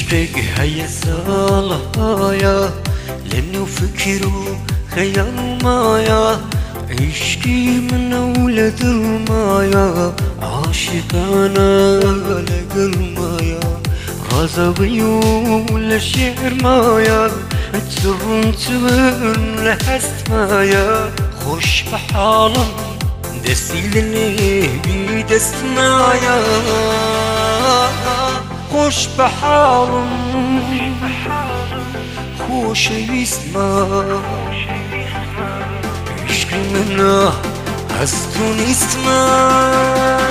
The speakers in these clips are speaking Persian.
عشقك هيا صالحايا لأنه فكر وخيال مايا عشقي من أولاد المايا عاشق أنا لقلمايا غضبي والشعر مايا ترنت لحست مايا خوش بحالم دستي للي بيدست مايا خوش بحالم خوش يسمع عشقي منه هستون يسمع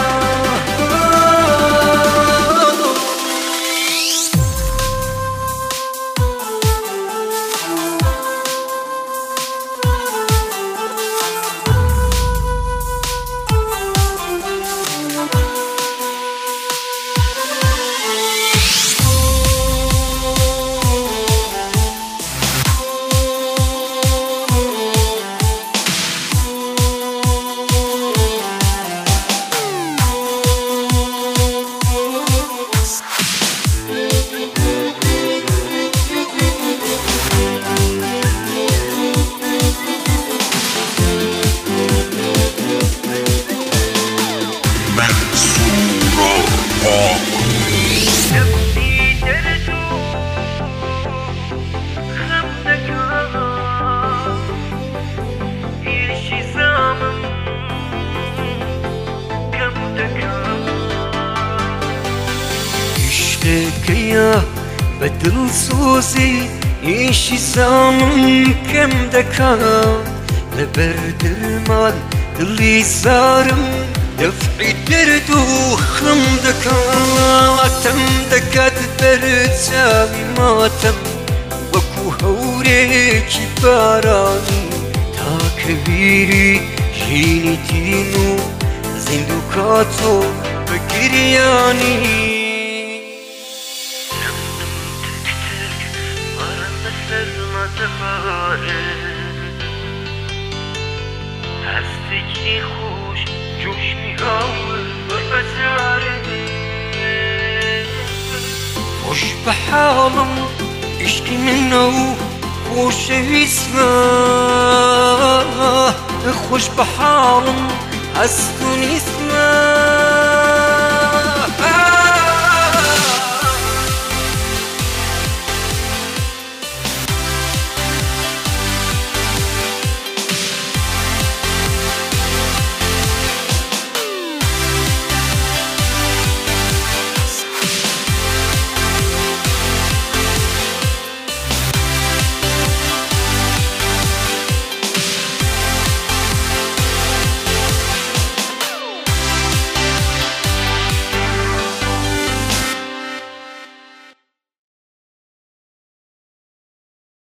يا بدل صوصي إيشي سامم كم دكا لبرد المال اللي صارم دفعي درد وخم دكا تم دكات برد سامي ماتم وكو هوريك باراني تا كبيري جيني تينو زندوكاتو بكرياني هستكي خوش جوش ميهاول بأسارني خوش بحالم اشكي منه خوش يسمع خوش بحالم هستون يسمع